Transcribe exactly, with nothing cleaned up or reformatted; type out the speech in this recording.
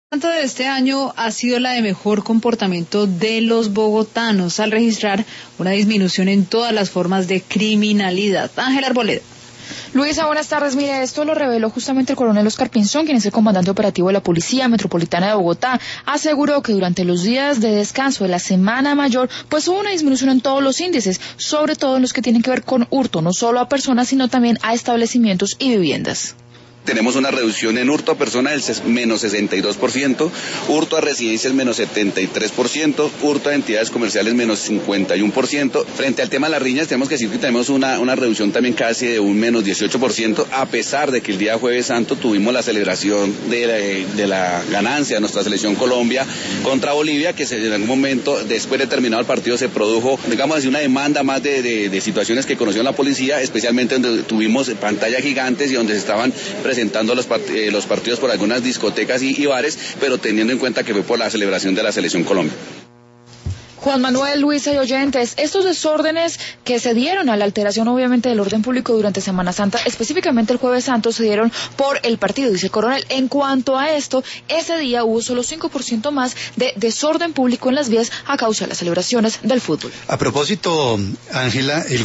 Tanto de este año ha sido la de mejor comportamiento de los bogotanos al registrar una disminución en todas las formas de criminalidad. Ángela Arboleda. Luisa, buenas tardes. Mire, esto lo reveló justamente el coronel Oscar Pinzón, quien es el comandante operativo de la Policía Metropolitana de Bogotá. Aseguró que durante los días de descanso de la Semana Mayor, pues hubo una disminución en todos los índices, sobre todo en los que tienen que ver con hurto, no solo a personas, sino también a establecimientos y viviendas. Tenemos una reducción en hurto a personas del menos sesenta y dos por ciento, hurto a residencias menos setenta y tres por ciento, hurto a entidades comerciales menos cincuenta y uno por ciento. Frente al tema de las riñas, tenemos que decir que tenemos una, una reducción también casi de un menos dieciocho por ciento, a pesar de que el día Jueves Santo tuvimos la celebración de la, de la ganancia de nuestra selección Colombia contra Bolivia, que se, en algún momento, después de terminado el partido, se produjo, digamos así, una demanda más de, de, de situaciones que conoció la policía, especialmente donde tuvimos pantallas gigantes y donde se estaban presentando los, part eh, los partidos por algunas discotecas y, y bares, pero teniendo en cuenta que fue por la celebración de la Selección Colombia. Juan Manuel, Luisa y oyentes, estos desórdenes que se dieron a la alteración obviamente del orden público durante Semana Santa, específicamente el Jueves Santo, se dieron por el partido, dice el coronel. En cuanto a esto, ese día hubo solo cinco por ciento más de desorden público en las vías a causa de las celebraciones del fútbol. A propósito, Ángela, el